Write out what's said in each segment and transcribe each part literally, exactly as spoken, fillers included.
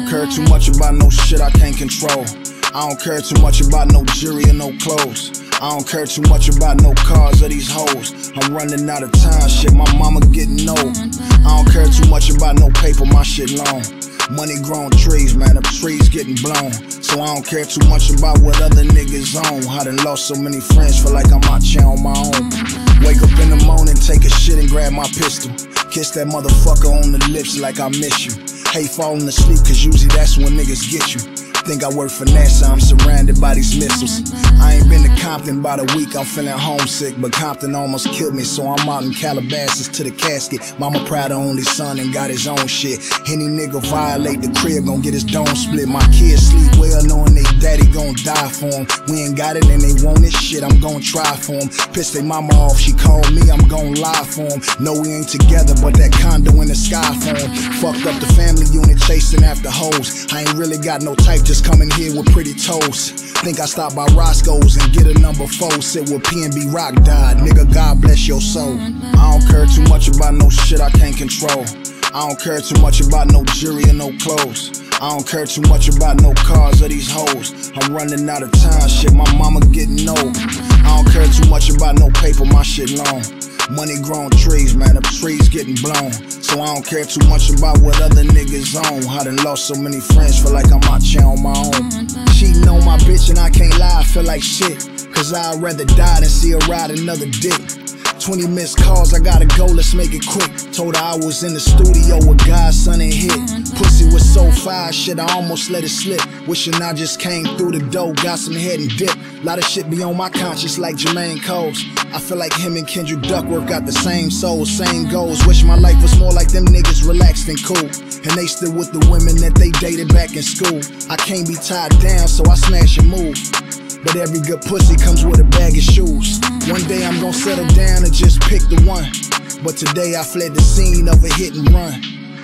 don't care too much about no shit I can't control. I don't care too much about no jewelry or no clothes. I don't care too much about no cars or these hoes. I'm running out of time, shit, my mama getting old. I don't care too much about no paper, my shit long. Money growing trees, man, the trees getting blown. So I don't care too much about what other niggas own. I done lost so many friends, feel like I'm out here on my own. Wake up in the morning, take a shit and grab my pistol. Kiss that motherfucker on the lips like I miss you. Hate falling asleep, cause usually that's when niggas get you. Think I work for NASA, I'm surrounded by these missiles. I ain't been to Compton about a week, I'm feeling homesick. But Compton almost killed me, so I'm out in Calabasas to the casket. Mama proud of only son and got his own shit. Any nigga violate the crib, gon' get his dome split. My kids sleep well knowing they daddy gon' die for him. We ain't got it and they want this shit, I'm gon' try for him. Pissed they mama off, she called me, I'm gon' lie for him. No, we ain't together, but that condo in the sky for him. Fucked up the family unit chasing after hoes. I ain't really got no type, just coming here with pretty toes. Think I stop by Roscoe's and get a number four. Sit with P N B Rock died, nigga, God bless your soul. I don't care too much about no shit I can't control. I don't care too much about no jewelry or no clothes. I don't care too much about no cars or these hoes. I'm running out of time, shit, my mama getting old. I don't care too much about no paper, my shit long. Money growing trees, man, the trees getting blown. So I don't care too much about what other niggas own. I done lost so many friends, feel like I'm out here on my own. Cheating on my bitch and I can't lie, I feel like shit. Cause I'd rather die than see her ride another dick. twenty missed calls, I gotta go, let's make it quick. Told her I was in the studio with Godson and hit. Pussy was so fire, shit, I almost let it slip. Wishing I just came through the door, got some head and dip. Lot of shit be on my conscience like Jermaine Coles. I feel like him and Kendrick Duckworth got the same souls, same goals. Wish my life was more like them niggas, relaxed and cool. And they still with the women that they dated back in school. I can't be tied down, so I smash and move. But every good pussy comes with a bag of shoes. One day I'm gon' settle down and just pick the one. But today I fled the scene of a hit and run.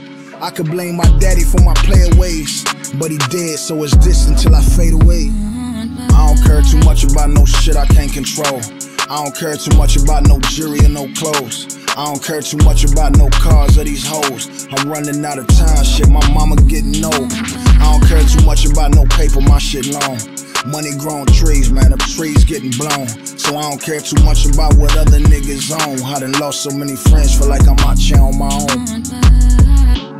I could blame my daddy for my player ways, but he dead, so it's this until I fade away. I don't care too much about no shit I can't control. I don't care too much about no jewelry or no clothes. I don't care too much about no cars or these hoes. I'm running out of time, shit, my mama getting old. I don't care too much about no paper, my shit long. Money growing trees, man, the trees getting blown. So I don't care too much about what other niggas own. I done lost so many friends, feel like I'm out here on my own.